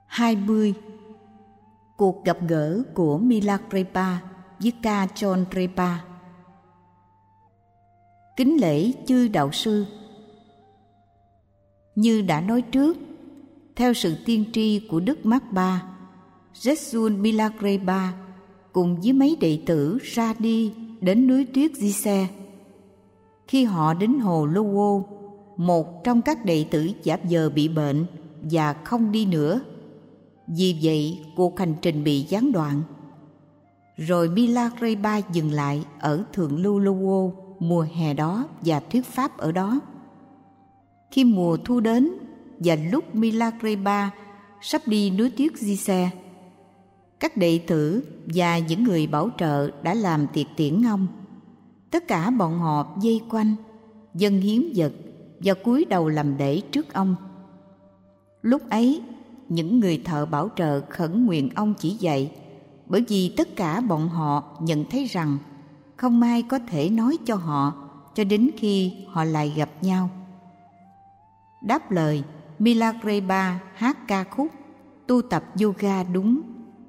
20. Cuộc gặp gỡ của Milarepa với Kajol-repa. Kính lễ chư đạo sư. Như đã nói trước, theo sự tiên tri của Đức Mác Ba, Jessul Milarepa cùng với mấy đệ tử ra đi đến núi tuyết Gise. Khi họ đến hồ Lowo, một trong các đệ tử giả vờ bị bệnh và không đi nữa. Vì vậy, cuộc hành trình bị gián đoạn. Rồi Milarepa dừng lại ở thượng lưu Lowo mùa hè đó và thuyết pháp ở đó. Khi mùa thu đến và lúc Milarepa sắp đi núi tuyết Gise, các đệ tử và những người bảo trợ đã làm tiệc tiễn ông. Tất cả bọn họ vây quanh, dâng hiến vật và cúi đầu làm lễ trước ông. Lúc ấy, những người thợ bảo trợ khẩn nguyện ông chỉ dạy, bởi vì tất cả bọn họ nhận thấy rằng không ai có thể nói cho họ cho đến khi họ lại gặp nhau. Đáp lời, Milarepa hát ca khúc tu tập yoga đúng.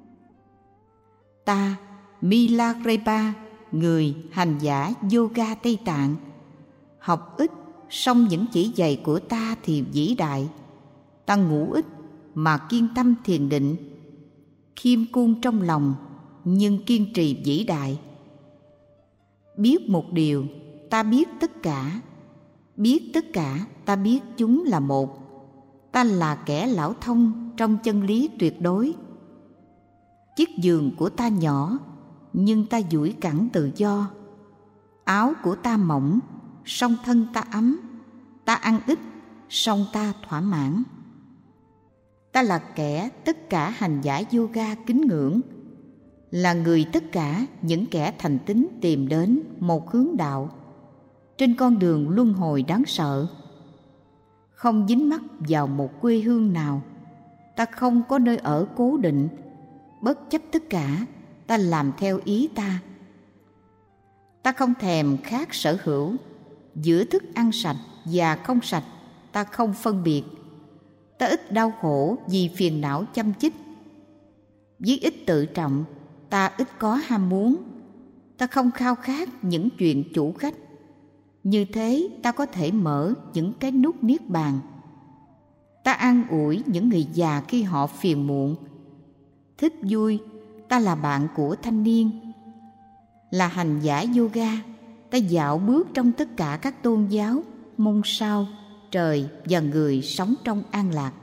Ta, Milarepa, người hành giả yoga Tây Tạng, học ít, song những chỉ dạy của ta thì vĩ đại. Ta ngủ ít mà kiên tâm thiền định, khiêm cung trong lòng nhưng kiên trì vĩ đại. Biết một điều, ta biết tất cả. Biết tất cả, ta biết chúng là một. Ta là kẻ lão thông trong chân lý tuyệt đối. Chiếc giường của ta nhỏ, nhưng ta duỗi cẳng tự do. Áo của ta mỏng, song thân ta ấm. Ta ăn ít, song ta thỏa mãn. Ta là kẻ tất cả hành giả yoga kính ngưỡng, là người tất cả những kẻ thành tín tìm đến một hướng đạo trên con đường luân hồi đáng sợ. Không dính mắc vào một quê hương nào, ta không có nơi ở cố định. Bất chấp tất cả, ta làm theo ý ta. Ta không thèm khát sở hữu. Giữa thức ăn sạch và không sạch, ta không phân biệt. Ta ít đau khổ vì phiền não chăm chích. Với ít tự trọng, ta ít có ham muốn. Ta không khao khát những chuyện chủ khách. Như thế ta có thể mở những cái nút niết bàn. Ta an ủi những người già khi họ phiền muộn. Thích vui, ta là bạn của thanh niên. Là hành giả yoga, ta dạo bước trong tất cả các tôn giáo, mong sao trời và người sống trong an lạc.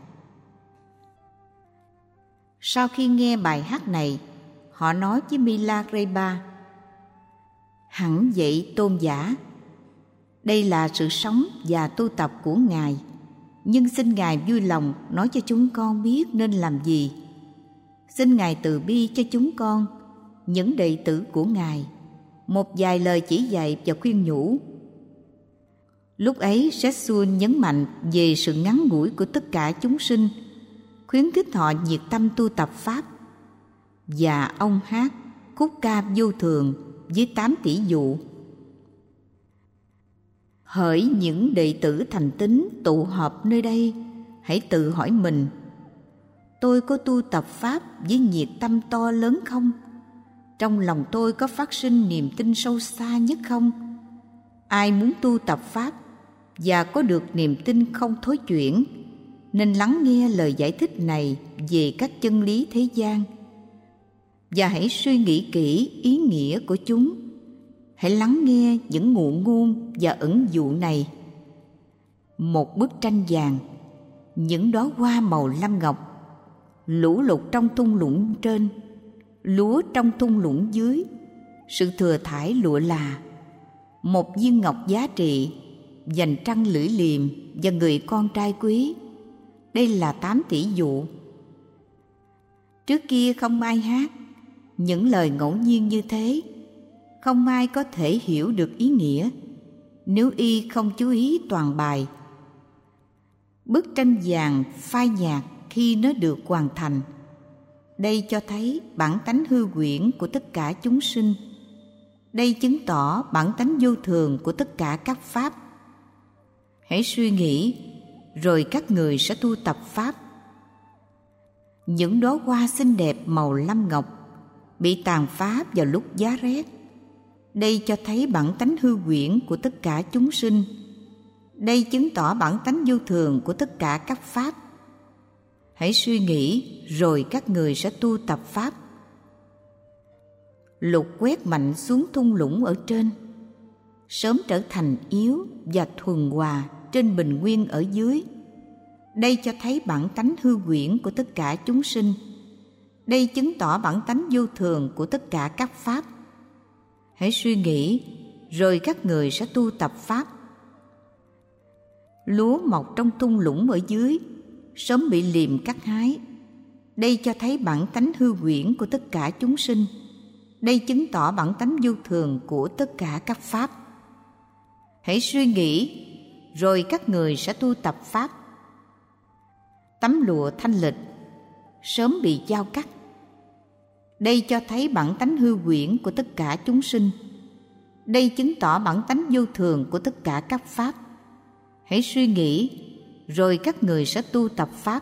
Sau khi nghe bài hát này, họ nói với Milarepa: hẳn vậy tôn giả, đây là sự sống và tu tập của Ngài, nhưng xin Ngài vui lòng nói cho chúng con biết nên làm gì. Xin Ngài từ bi cho chúng con, những đệ tử của Ngài, một vài lời chỉ dạy và khuyên nhủ. Lúc ấy, Jessul nhấn mạnh về sự ngắn ngủi của tất cả chúng sinh, khuyến khích họ nhiệt tâm tu tập Pháp. Và ông hát khúc ca vô thường với 8 tỷ dụ. Hỡi những đệ tử thành tín tụ họp nơi đây, hãy tự hỏi mình: tôi có tu tập Pháp với nhiệt tâm to lớn không? Trong lòng tôi có phát sinh niềm tin sâu xa nhất không? Ai muốn tu tập Pháp và có được niềm tin không thối chuyển, nên lắng nghe lời giải thích này về các chân lý thế gian. Và hãy suy nghĩ kỹ ý nghĩa của chúng. Hãy lắng nghe những ngụ ngôn và ẩn dụ này. Một bức tranh vàng, những đóa hoa màu lam ngọc, lũ lụt trong thung lũng trên, lúa trong thung lũng dưới, sự thừa thải lụa là, một viên ngọc giá trị, vành trăng lưỡi liềm và người con trai quý. Đây là 8 tỷ dụ. Trước kia không ai hát những lời ngẫu nhiên như thế. Không ai có thể hiểu được ý nghĩa nếu y không chú ý toàn bài. Bức tranh vàng phai nhạt khi nó được hoàn thành. Đây cho thấy bản tánh hư huyễn của tất cả chúng sinh. Đây chứng tỏ bản tánh vô thường của tất cả các pháp. Hãy suy nghĩ, rồi các người sẽ tu tập Pháp. những đóa hoa xinh đẹp màu lam ngọc bị tàn phá vào lúc giá rét. Đây cho thấy bản tánh hư huyễn của tất cả chúng sinh. Đây chứng tỏ bản tánh vô thường của tất cả các pháp. Hãy suy nghĩ rồi các người sẽ tu tập pháp. Lục quét mạnh xuống thung lũng ở trên, sớm trở thành yếu và thuần hòa trên bình nguyên ở dưới. Đây cho thấy bản tánh hư huyễn của tất cả chúng sinh. Đây chứng tỏ bản tánh vô thường của tất cả các pháp. Hãy suy nghĩ rồi các người sẽ tu tập pháp. Lúa mọc trong thung lũng ở dưới, sớm bị liềm cắt hái. Đây cho thấy bản tánh hư huyễn của tất cả chúng sinh. Đây chứng tỏ bản tánh vô thường của tất cả các pháp. Hãy suy nghĩ rồi các người sẽ tu tập pháp. Tấm lụa thanh lịch sớm bị dao cắt. Đây cho thấy bản tánh hư huyễn của tất cả chúng sinh. Đây chứng tỏ bản tánh vô thường của tất cả các pháp. Hãy suy nghĩ rồi các người sẽ tu tập pháp.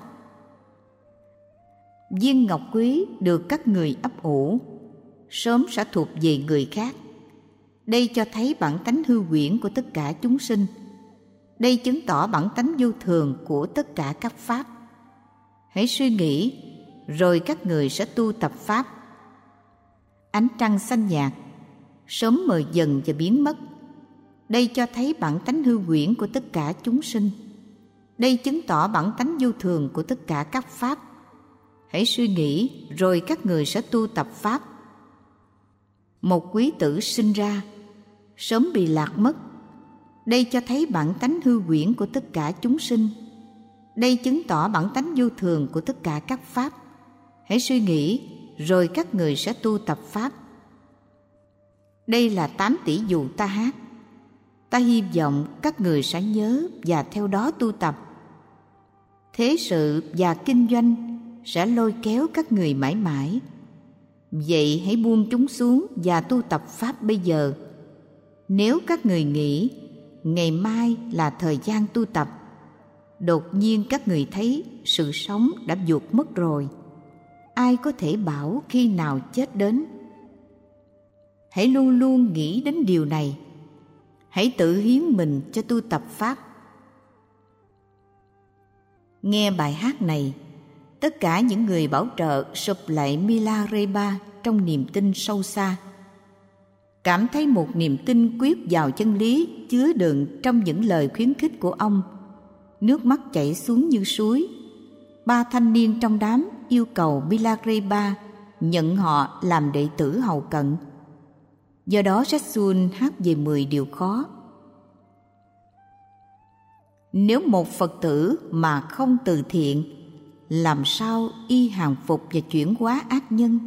Viên ngọc quý được các người ấp ủ, sớm sẽ thuộc về người khác. Đây cho thấy bản tánh hư huyễn của tất cả chúng sinh. Đây chứng tỏ bản tánh vô thường của tất cả các pháp. Hãy suy nghĩ rồi các người sẽ tu tập pháp. Ánh trăng xanh nhạt sớm mờ dần và biến mất. Đây cho thấy bản tánh hư huyễn của tất cả chúng sinh. Đây chứng tỏ bản tánh vô thường của tất cả các pháp. Hãy suy nghĩ rồi các người sẽ tu tập pháp. Một quý tử sinh ra, sớm bị lạc mất. Đây cho thấy bản tánh hư huyễn của tất cả chúng sinh. Đây chứng tỏ bản tánh vô thường của tất cả các pháp. Hãy suy nghĩ rồi các người sẽ tu tập pháp. Đây là 8 tỷ dụ ta hát. Ta hy vọng các người sẽ nhớ và theo đó tu tập. Thế sự và kinh doanh sẽ lôi kéo các người mãi mãi. Vậy hãy buông chúng xuống và tu tập pháp bây giờ. Nếu các người nghĩ ngày mai là thời gian tu tập, đột nhiên các người thấy sự sống đã vụt mất rồi. Ai có thể bảo khi nào chết đến? Hãy luôn luôn nghĩ đến điều này. Hãy tự hiến mình cho tu tập pháp. Nghe bài hát này, tất cả những người bảo trợ sụp lạy Milarepa trong niềm tin sâu xa, cảm thấy một niềm tin quyết vào chân lý chứa đựng trong những lời khuyến khích của ông. Nước mắt chảy xuống như suối. 3 thanh niên trong đám yêu cầu Milarepa nhận họ làm đệ tử hầu cận. Do đó Jackson hát về 10 điều khó. Nếu một Phật tử mà không từ thiện, làm sao y hàng phục và chuyển hóa ác nhân?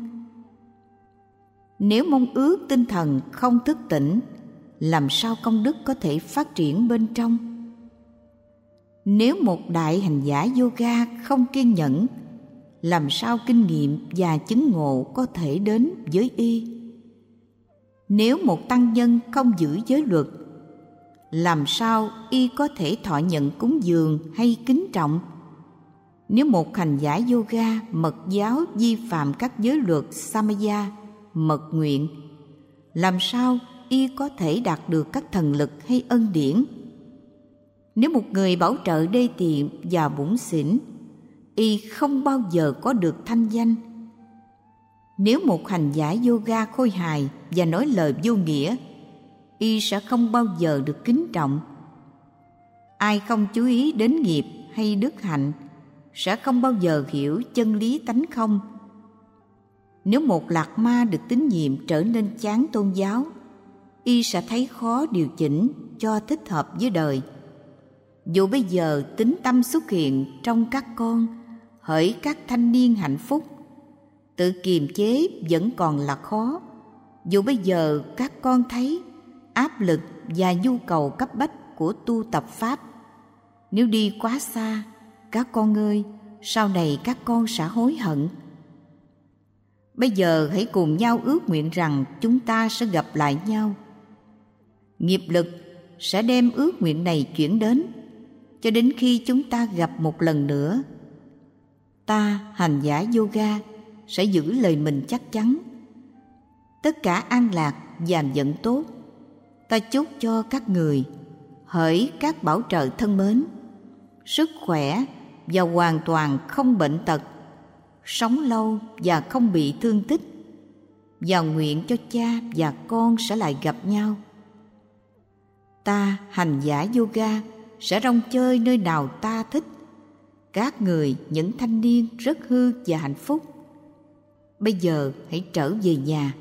Nếu mong ước tinh thần không thức tỉnh, làm sao công đức có thể phát triển bên trong? Nếu một đại hành giả yoga không kiên nhẫn, làm sao kinh nghiệm và chứng ngộ có thể đến với y? Nếu một tăng nhân không giữ giới luật, làm sao y có thể thọ nhận cúng dường hay kính trọng? Nếu một hành giả yoga mật giáo vi phạm các giới luật Samaya, mật nguyện, làm sao y có thể đạt được các thần lực hay ân điển? Nếu một người bảo trợ đê tiện và bủn xỉn, y không bao giờ có được thanh danh. Nếu một hành giả yoga khôi hài và nói lời vô nghĩa, y sẽ không bao giờ được kính trọng. Ai không chú ý đến nghiệp hay đức hạnh sẽ không bao giờ hiểu chân lý tánh không. Nếu một lạc ma được tín nhiệm trở nên chán tôn giáo, y sẽ thấy khó điều chỉnh cho thích hợp với đời. Dù bây giờ tín tâm xuất hiện trong các con, hỡi các thanh niên hạnh phúc, tự kiềm chế vẫn còn là khó. Dù bây giờ các con thấy áp lực và nhu cầu cấp bách của tu tập pháp, nếu đi quá xa, các con ơi, sau này các con sẽ hối hận. Bây giờ hãy cùng nhau ước nguyện rằng chúng ta sẽ gặp lại nhau. Nghiệp lực sẽ đem ước nguyện này chuyển đến cho đến khi chúng ta gặp một lần nữa. Ta hành giả yoga sẽ giữ lời mình chắc chắn. Tất cả an lạc và vận tốt. Ta chúc cho các người, hỡi các bảo trợ thân mến, sức khỏe và hoàn toàn không bệnh tật, sống lâu và không bị thương tích, và nguyện cho cha và con sẽ lại gặp nhau. Ta hành giả yoga sẽ rong chơi nơi nào ta thích. Các người, những thanh niên rất hư và hạnh phúc, bây giờ hãy trở về nhà.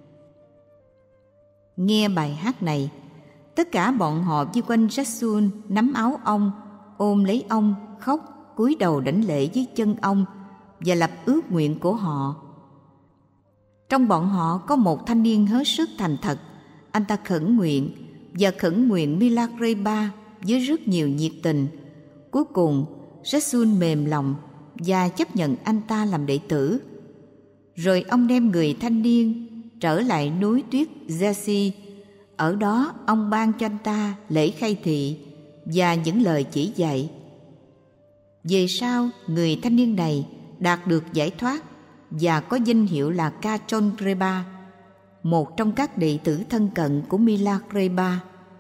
Nghe bài hát này, tất cả bọn họ vây quanh Jasun, nắm áo ông, ôm lấy ông, khóc, cúi đầu đảnh lễ dưới chân ông và lập ước nguyện của họ. Trong bọn họ có một thanh niên hết sức thành thật. Anh ta khẩn nguyện Milarepa với rất nhiều nhiệt tình. Cuối cùng, Jasun mềm lòng và chấp nhận anh ta làm đệ tử. Rồi ông đem người thanh niên trở lại núi tuyết Jasi. Ở đó ông ban cho anh ta lễ khai thị và những lời chỉ dạy. Về sau, người thanh niên này đạt được giải thoát và có danh hiệu là Kachonrepa, một trong các đệ tử thân cận của Milarepa.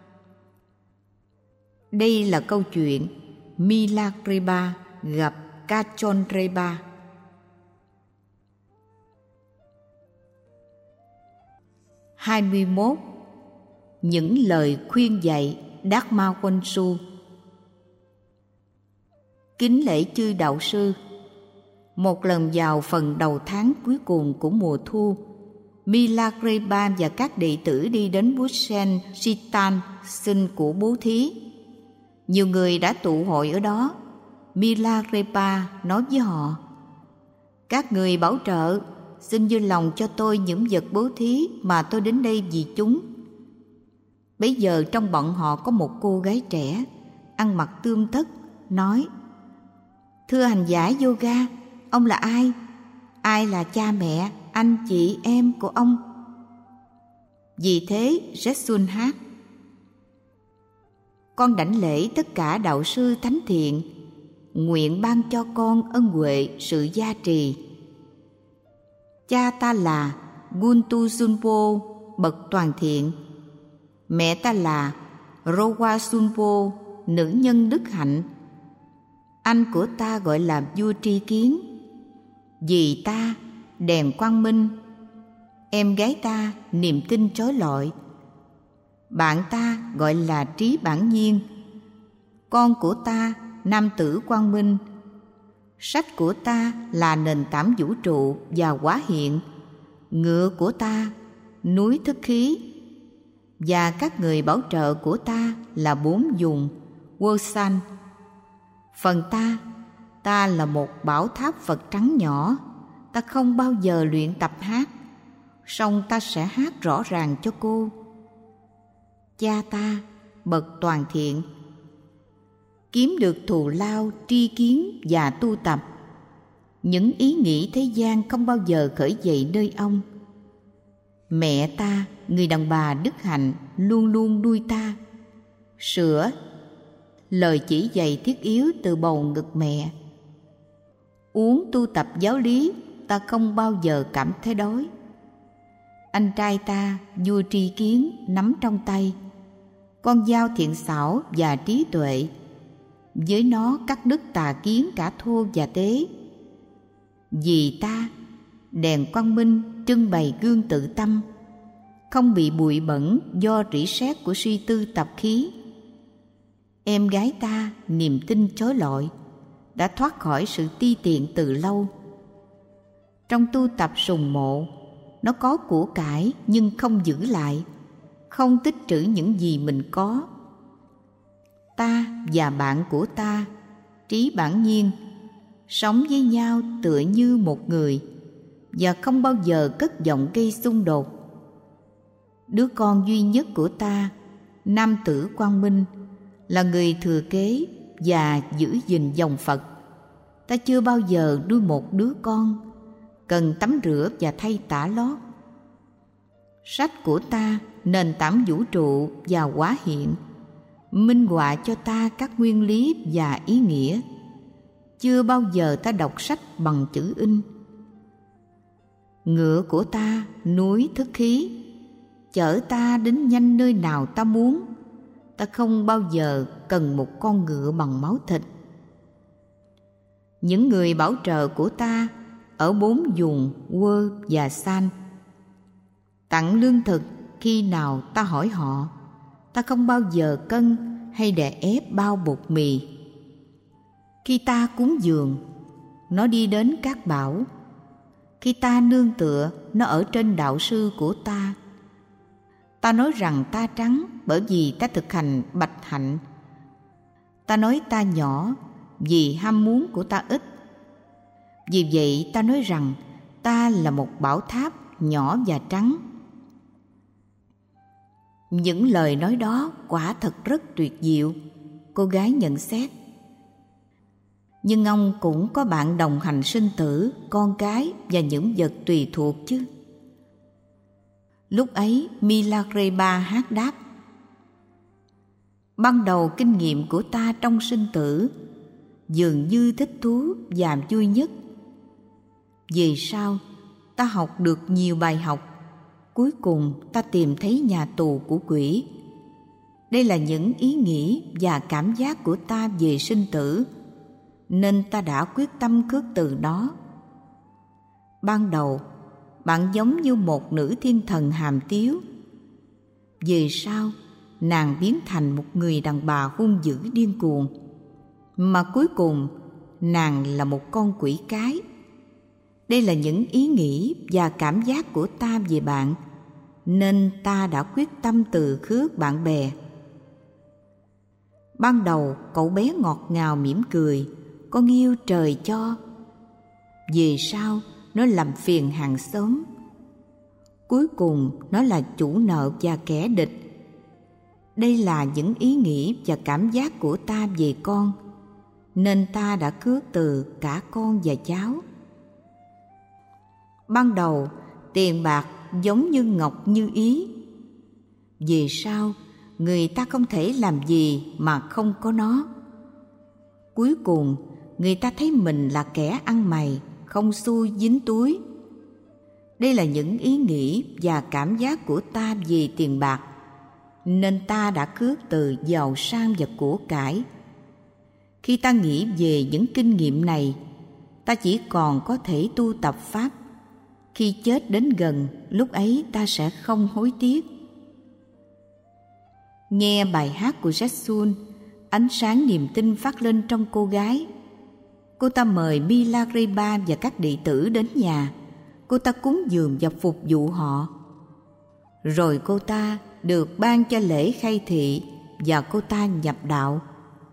Đây là câu chuyện Milarepa gặp Kachonrepa. 21. Những lời khuyên dạy Dharma Khonsu. Kính lễ chư đạo sư. Một lần vào phần đầu tháng cuối cùng của mùa thu, Milarepa và các đệ tử đi đến Busen Sitan xin của bố thí. Nhiều người đã tụ hội ở đó. Milarepa nói với họ: các người bảo trợ, xin vui lòng cho tôi những vật bố thí mà tôi đến đây vì chúng. Bấy giờ trong bọn họ có một cô gái trẻ, ăn mặc tươm tất, nói: thưa hành giả yoga, ông là ai? Ai là cha mẹ, anh chị em của ông? Vì thế Jasun hát: con đảnh lễ tất cả đạo sư thánh thiện, nguyện ban cho con ân huệ sự gia trì. Cha ta là Guntu Sunpo, bậc toàn thiện. Mẹ ta là Rowa Sunpo, nữ nhân đức hạnh. Anh của ta gọi là vua tri kiến. Dì ta đèn quang minh. Em gái ta niềm tin chói lọi. Bạn ta gọi là trí bản nhiên. Con của ta nam tử quang minh. Sách của ta là nền tảng vũ trụ và hóa hiện. Ngựa của ta núi thức khí. Và các người bảo trợ của ta là bốn vùng Wosan. Phần ta là một bảo tháp Phật trắng nhỏ. Ta không bao giờ luyện tập hát, song ta sẽ hát rõ ràng cho cô. Cha ta bậc toàn thiện, kiếm được thù lao tri kiến và tu tập. Những ý nghĩ thế gian không bao giờ khởi dậy nơi ông. Mẹ ta, người đàn bà đức hạnh, luôn luôn nuôi ta, sữa lời chỉ dạy thiết yếu từ bầu ngực mẹ. Uống tu tập giáo lý, ta không bao giờ cảm thấy đói. Anh trai ta, vua tri kiến, nắm trong tay con dao thiện xảo và trí tuệ. Với nó cắt đứt tà kiến cả thô và tế. Vì ta, đèn quang minh trưng bày gương tự tâm, không bị bụi bẩn do rỉ sét của suy tư tập khí. Em gái ta, niềm tin chói lọi, đã thoát khỏi sự ti tiện từ lâu. Trong tu tập sùng mộ, nó có của cải nhưng không giữ lại, không tích trữ những gì mình có. Ta và bạn của ta, trí bản nhiên, sống với nhau tựa như một người và không bao giờ cất giọng gây xung đột. Đứa con duy nhất của ta, nam tử quang minh, là người thừa kế và giữ gìn dòng Phật. Ta chưa bao giờ nuôi một đứa con cần tắm rửa và thay tả lót. Sách của ta, nền tảng vũ trụ và hóa hiện, minh họa cho ta các nguyên lý và ý nghĩa. chưa bao giờ ta đọc sách bằng chữ in. Ngựa của ta núi thức khí, chở ta đến nhanh nơi nào ta muốn. Ta không bao giờ cần một con ngựa bằng máu thịt. Những người bảo trợ của ta ở 4 vùng Quơ và San tặng lương thực khi nào ta hỏi họ. Ta không bao giờ cân hay đè ép bao bột mì. Khi ta cúng dường, nó đi đến các bảo. Khi ta nương tựa, nó ở trên đạo sư của ta. Ta nói rằng ta trắng bởi vì ta thực hành bạch hạnh. Ta nói ta nhỏ vì ham muốn của ta ít. Vì vậy ta nói rằng ta là một bảo tháp nhỏ và trắng. Những lời nói đó quả thật rất tuyệt diệu, cô gái nhận xét. Nhưng ông cũng có bạn đồng hành sinh tử, con cái và những vật tùy thuộc chứ. Lúc ấy Milarepa hát đáp: ban đầu kinh nghiệm của ta trong sinh tử dường như thích thú và vui nhất. Về sau ta học được nhiều bài học. Cuối cùng ta tìm thấy nhà tù của quỷ. Đây là những ý nghĩ và cảm giác của ta về sinh tử, nên ta đã quyết tâm khước từ nó. Ban đầu bạn giống như một nữ thiên thần hàm tiếu. Về sau nàng biến thành một người đàn bà hung dữ điên cuồng, mà cuối cùng nàng là một con quỷ cái. Đây là những ý nghĩ và cảm giác của ta về bạn, nên ta đã quyết tâm từ khước bạn bè. Ban đầu cậu bé ngọt ngào mỉm cười, con yêu trời cho. Về sau nó làm phiền hàng xóm. Cuối cùng nó là chủ nợ và kẻ địch. Đây là những ý nghĩ và cảm giác của ta về con, nên ta đã khước từ cả con và cháu. Ban đầu tiền bạc giống như ngọc như ý. Về sau người ta không thể làm gì mà không có nó. Cuối cùng người ta thấy mình là kẻ ăn mày, không xu dính túi. Đây là những ý nghĩ và cảm giác của ta về tiền bạc, nên ta đã khước từ giàu sang và của cải. Khi ta nghĩ về những kinh nghiệm này, ta chỉ còn có thể tu tập Pháp. Khi chết đến gần, lúc ấy ta sẽ không hối tiếc. Nghe bài hát của Jetsun, ánh sáng niềm tin phát lên trong cô gái. Cô ta mời Milarepa và các đệ tử đến nhà. Cô ta cúng dường và phục vụ họ. Rồi cô ta được ban cho lễ khai thị và cô ta nhập đạo.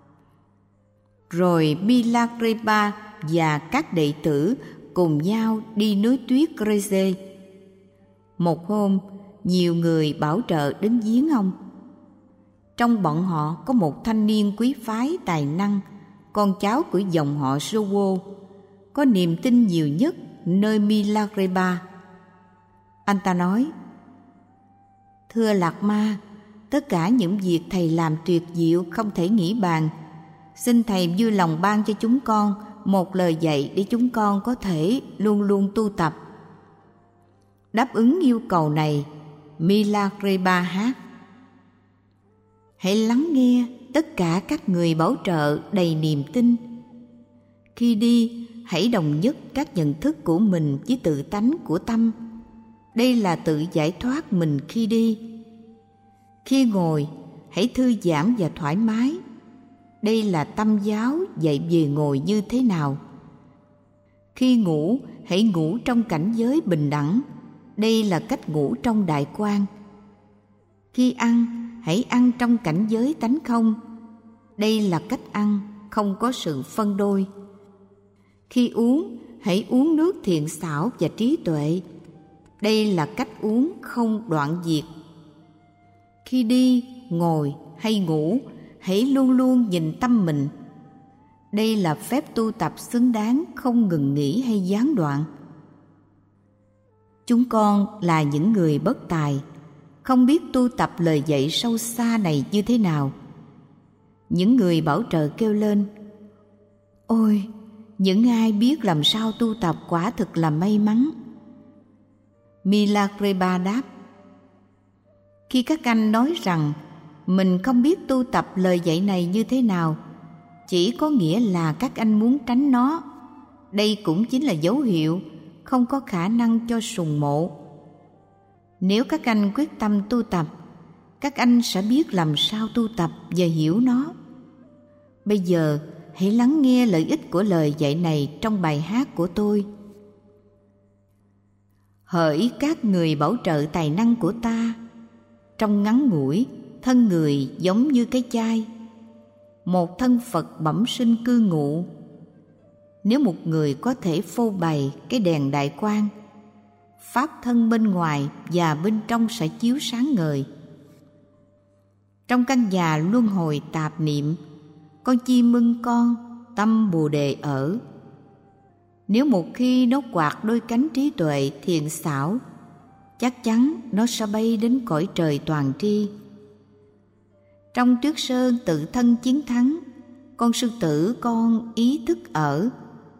Rồi Milarepa và các đệ tử cùng nhau đi núi tuyết Greze. Một hôm, nhiều người bảo trợ đến viếng ông. Trong bọn họ có một thanh niên quý phái tài năng, con cháu của dòng họ Jowo, có niềm tin nhiều nhất nơi Milarepa. Anh ta nói: thưa Lạc Ma, tất cả những việc thầy làm tuyệt diệu không thể nghĩ bàn. Xin thầy vui lòng ban cho chúng con một lời dạy để chúng con có thể luôn luôn tu tập. Đáp ứng yêu cầu này, Milarepa hát: hãy lắng nghe tất cả các người bảo trợ đầy niềm tin. Khi đi, hãy đồng nhất các nhận thức của mình với tự tánh của tâm. Đây là tự giải thoát mình khi đi. Khi ngồi, hãy thư giãn và thoải mái. Đây là tâm giáo dạy về ngồi như thế nào. Khi ngủ, hãy ngủ trong cảnh giới bình đẳng. Đây là cách ngủ trong đại quang. Khi ăn, hãy ăn trong cảnh giới tánh không. Đây là cách ăn, không có sự phân đôi. Khi uống, hãy uống nước thiện xảo và trí tuệ. Đây là cách uống không đoạn diệt. Khi đi, ngồi hay ngủ, hãy luôn luôn nhìn tâm mình. Đây là phép tu tập xứng đáng, không ngừng nghỉ hay gián đoạn. Chúng con là những người bất tài, không biết tu tập lời dạy sâu xa này như thế nào. Những người bảo trợ kêu lên: ôi, Những ai biết làm sao tu tập quả thực là may mắn. Milarepa đáp: khi các anh nói rằng mình không biết tu tập lời dạy này như thế nào, chỉ có nghĩa là các anh muốn tránh nó. Đây cũng chính là dấu hiệu không có khả năng cho sùng mộ. Nếu các anh quyết tâm tu tập, các anh sẽ biết làm sao tu tập và hiểu nó. Bây giờ hãy lắng nghe lợi ích của lời dạy này trong bài hát của tôi. Hỡi các người bảo trợ tài năng của ta, trong ngắn ngủi, thân người giống như cái chai, một thân Phật bẩm sinh cư ngụ. Nếu một người có thể phô bày cái đèn đại quang, pháp thân bên ngoài và bên trong sẽ chiếu sáng ngời. Trong căn nhà luân hồi tạp niệm, con chim ưng con tâm Bồ Đề ở. Nếu một khi nó quạt đôi cánh trí tuệ thiện xảo, chắc chắn nó sẽ bay đến cõi trời toàn tri. Trong tuyết sơn tự thân chiến thắng, con sư tử con ý thức ở.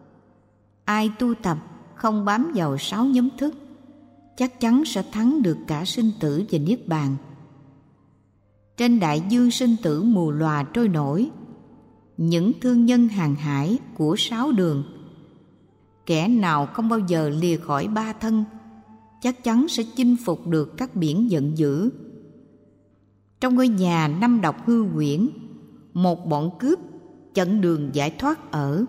Ai tu tập không bám vào 6 nhóm thức, chắc chắn sẽ thắng được cả sinh tử và niết bàn. Trên đại dương sinh tử mù lòa trôi nổi, những thương nhân hàng hải của 6 đường, kẻ nào không bao giờ lìa khỏi 3 thân, chắc chắn sẽ chinh phục được các biển giận dữ. Trong ngôi nhà 5 độc hư huyễn, một bọn cướp chặn đường giải thoát ở.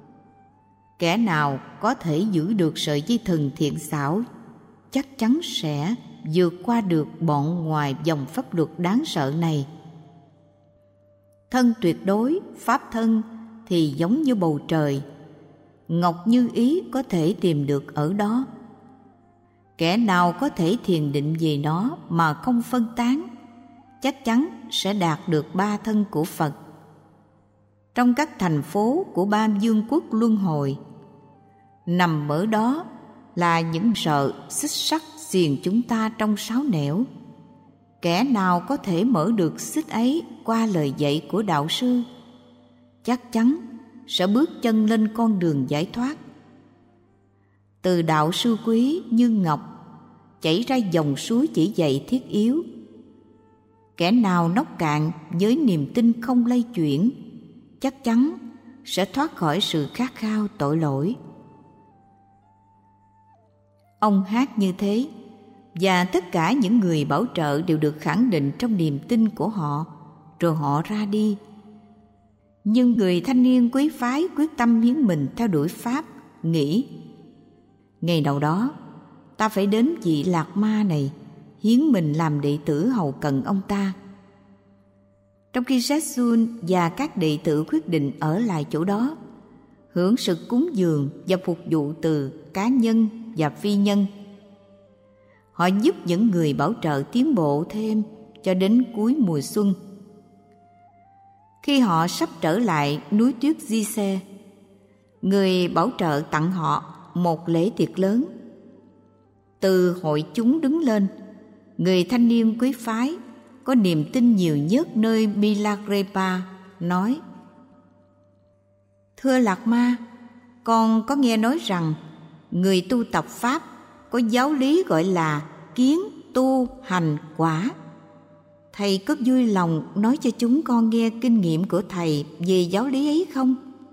Kẻ nào có thể giữ được sợi dây thừng thiện xảo, chắc chắn sẽ vượt qua được bọn ngoài vòng pháp luật đáng sợ này. Thân tuyệt đối, pháp thân thì giống như bầu trời, ngọc như ý có thể tìm được ở đó. Kẻ nào có thể thiền định về nó mà không phân tán, chắc chắn sẽ đạt được 3 thân của Phật. Trong các thành phố của 3 vương quốc luân hồi, nằm ở đó là những sợi xích sắt xiềng chúng ta trong 6 nẻo. Kẻ nào có thể mở được xích ấy qua lời dạy của đạo sư, chắc chắn sẽ bước chân lên con đường giải thoát. Từ đạo sư quý như ngọc chảy ra dòng suối chỉ dạy thiết yếu. Kẻ nào nóc cạn với niềm tin không lay chuyển, chắc chắn sẽ thoát khỏi sự khát khao tội lỗi. Ông hát như thế, và tất cả những người bảo trợ đều được khẳng định trong niềm tin của họ, rồi họ ra đi. Nhưng người thanh niên quý phái quyết tâm hiến mình theo đuổi Pháp, nghĩ: ngày nào đó ta phải đến vị Lạc Ma này, hiến mình làm đệ tử hầu cận ông ta. Trong khi Setsun và các đệ tử quyết định ở lại chỗ đó, hưởng sự cúng dường và phục vụ từ cá nhân và phi nhân, họ giúp những người bảo trợ tiến bộ thêm cho đến cuối mùa xuân. Khi họ sắp trở lại núi tuyết Gise, người bảo trợ tặng họ một lễ tiệc lớn. Từ hội chúng đứng lên, người thanh niên quý phái có niềm tin nhiều nhất nơi Milarepa nói: thưa Lạc Ma, con có nghe nói rằng người tu tập Pháp có giáo lý gọi là kiến, tu, hành, quả. Thầy có vui lòng nói cho chúng con nghe kinh nghiệm của thầy về giáo lý ấy không?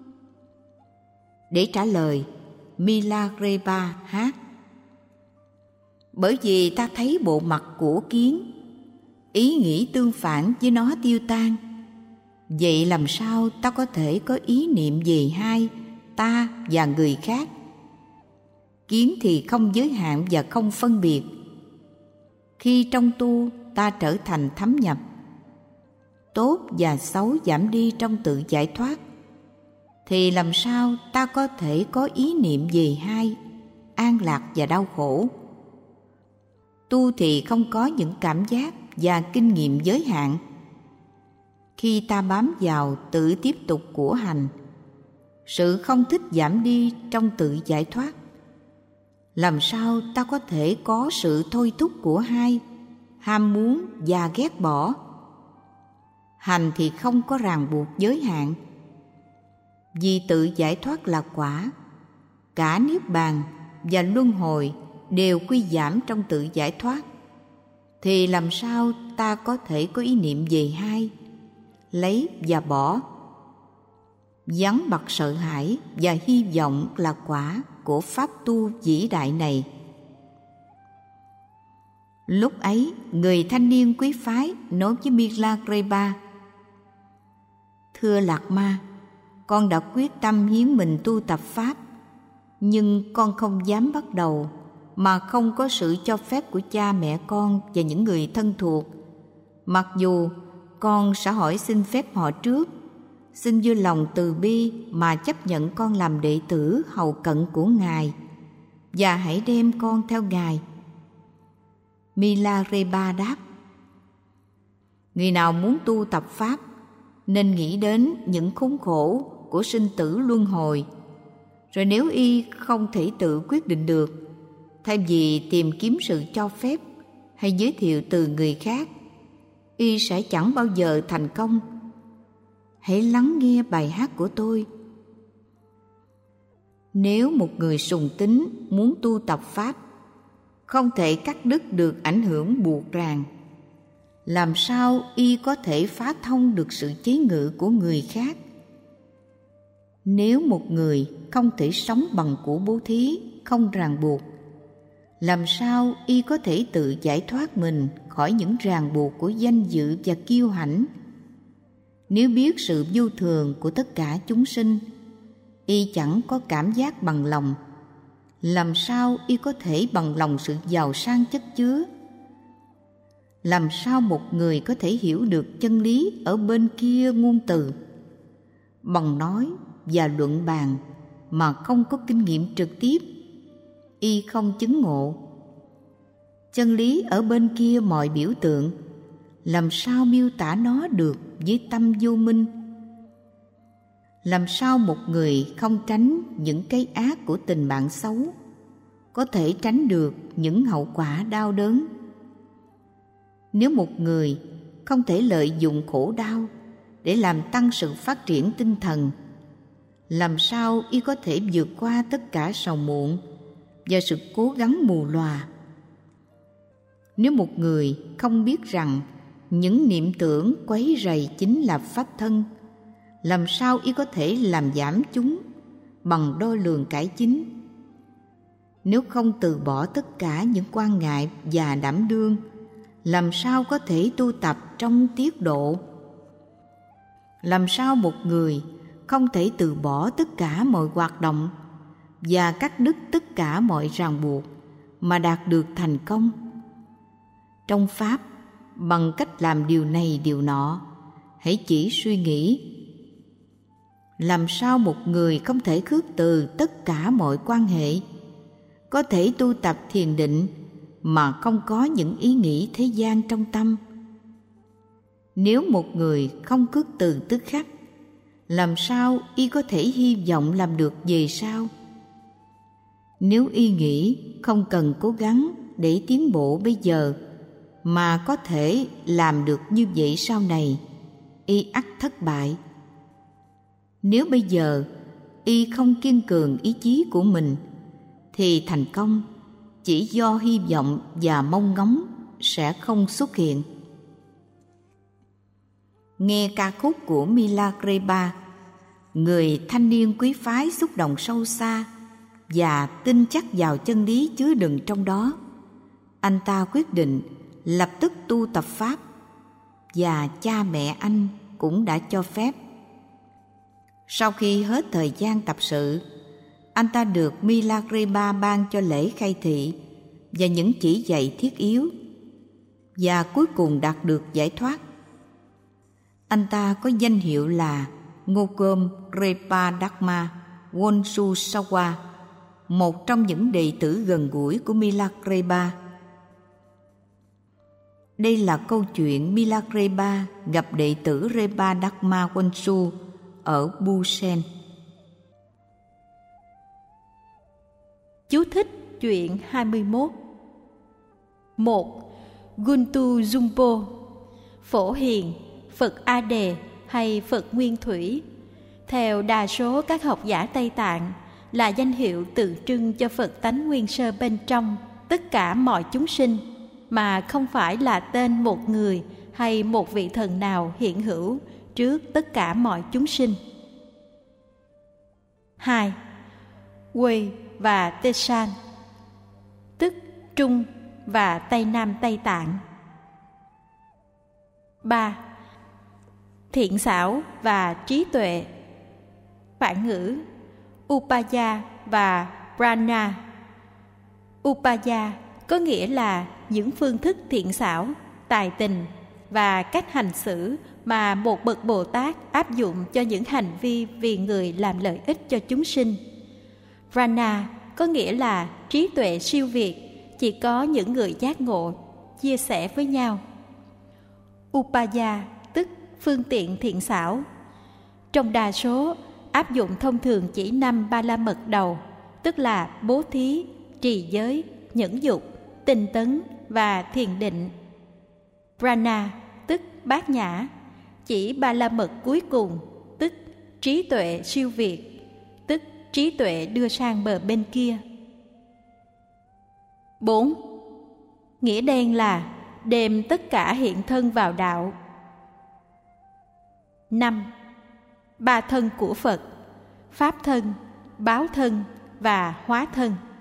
Để trả lời, Milarepa hát: bởi vì ta thấy bộ mặt của kiến, ý nghĩ tương phản với nó tiêu tan. Vậy làm sao ta có thể có ý niệm về hai, ta và người khác? Kiến thì không giới hạn và không phân biệt. Khi trong tu ta trở thành thấm nhập, tốt và xấu giảm đi trong tự giải thoát, thì làm sao ta có thể có ý niệm về hai, an lạc và đau khổ? Tu thì không có những cảm giác và kinh nghiệm giới hạn. Khi ta bám vào tự tiếp tục của hành, sự không thích giảm đi trong tự giải thoát. Làm sao ta có thể có sự thôi thúc của hai, ham muốn và ghét bỏ? Hành thì không có ràng buộc giới hạn. Vì tự giải thoát là quả, cả niết bàn và luân hồi đều quy giảm trong tự giải thoát, thì làm sao ta có thể có ý niệm về hai, lấy và bỏ? Vắng bặt sợ hãi và hy vọng là quả của pháp tu vĩ đại này. Lúc ấy, người thanh niên quý phái nói với Milarepa: Thưa Lạc Ma, con đã quyết tâm hiến mình tu tập pháp, nhưng con không dám bắt đầu mà không có sự cho phép của cha mẹ con và những người thân thuộc. Mặc dù con sẽ hỏi xin phép họ trước, xin vui lòng từ bi mà chấp nhận con làm đệ tử hầu cận của Ngài, và hãy đem con theo Ngài. Milarepa đáp: Người nào muốn tu tập pháp nên nghĩ đến những khốn khổ của sinh tử luân hồi. Rồi nếu y không thể tự quyết định được, thay vì tìm kiếm sự cho phép hay giới thiệu từ người khác, y sẽ chẳng bao giờ thành công. Hãy lắng nghe bài hát của tôi. Nếu một người sùng tín muốn tu tập pháp, không thể cắt đứt được ảnh hưởng buộc ràng, làm sao y có thể phá thông được sự chế ngự của người khác? Nếu một người không thể sống bằng của bố thí không ràng buộc, làm sao y có thể tự giải thoát mình khỏi những ràng buộc của danh dự và kiêu hãnh? Nếu biết sự vô thường của tất cả chúng sinh, y chẳng có cảm giác bằng lòng, làm sao y có thể bằng lòng sự giàu sang chất chứa? Làm sao một người có thể hiểu được chân lý ở bên kia ngôn từ? Bằng nói và luận bàn mà không có kinh nghiệm trực tiếp, y không chứng ngộ. Chân lý ở bên kia mọi biểu tượng, làm sao miêu tả nó được với tâm vô minh? Làm sao một người không tránh những cái ác của tình bạn xấu có thể tránh được những hậu quả đau đớn? Nếu một người không thể lợi dụng khổ đau để làm tăng sự phát triển tinh thần, làm sao y có thể vượt qua tất cả sầu muộn và sự cố gắng mù lòa? Nếu một người không biết rằng những niệm tưởng quấy rầy chính là pháp thân, làm sao y có thể làm giảm chúng bằng đo lường cải chính? Nếu không từ bỏ tất cả những quan ngại và đảm đương, làm sao có thể tu tập trong tiết độ? Làm sao một người không thể từ bỏ tất cả mọi hoạt động và cắt đứt tất cả mọi ràng buộc mà đạt được thành công? Trong pháp, bằng cách làm điều này điều nọ, hãy chỉ suy nghĩ. Làm sao một người không thể khước từ tất cả mọi quan hệ, có thể tu tập thiền định mà không có những ý nghĩ thế gian trong tâm? Nếu một người không khước từ tức khắc, làm sao y có thể hy vọng làm được về sau? Nếu y nghĩ không cần cố gắng để tiến bộ bây giờ mà có thể làm được như vậy sau này, y ắt thất bại. Nếu bây giờ y không kiên cường ý chí của mình, thì thành công chỉ do hy vọng và mong ngóng sẽ không xuất hiện. Nghe ca khúc của Milarepa, người thanh niên quý phái xúc động sâu xa và tin chắc vào chân lý chứa đựng trong đó. Anh ta quyết định lập tức tu tập pháp, và cha mẹ anh cũng đã cho phép. Sau khi hết thời gian tập sự, anh ta được Milarepa ban cho lễ khai thị và những chỉ dạy thiết yếu, và cuối cùng đạt được giải thoát. Anh ta có danh hiệu là Ngogom Repa-Dharma Wonsu-sawa, một trong những đệ tử gần gũi của Milarepa. Đây là câu chuyện Milarepa gặp đệ tử Repa-Dharma Wonsu ở Busen. Chú thích chuyện 21. 1. Guntu Jumpo, Phổ Hiền, Phật A Đề hay Phật Nguyên Thủy, theo đa số các học giả Tây Tạng, là danh hiệu tượng trưng cho Phật tánh nguyên sơ bên trong tất cả mọi chúng sinh, mà không phải là tên một người hay một vị thần nào hiện hữu trước tất cả mọi chúng sinh. 2. Huê và Tê-san, tức Trung và Tây Nam Tây Tạng. 3. Thiện xảo và trí tuệ. Phản ngữ Upaya và Prana. Upaya có nghĩa là những phương thức thiện xảo, tài tình và cách hành xử mà một bậc Bồ Tát áp dụng cho những hành vi vì người làm lợi ích cho chúng sinh. Prana có nghĩa là trí tuệ siêu việt, chỉ có những người giác ngộ chia sẻ với nhau. Upaya tức phương tiện thiện xảo. Trong đa số, áp dụng thông thường chỉ 5 ba la mật đầu, tức là bố thí, trì giới, nhẫn dục, tinh tấn và thiền định. Prana tức bát nhã, chỉ ba la mật cuối cùng, tức trí tuệ siêu việt, tức trí tuệ đưa sang bờ bên kia. 4. Nghĩa đen là đem tất cả hiện thân vào đạo. 5. Ba thân của Phật: Pháp thân, báo thân và hóa thân.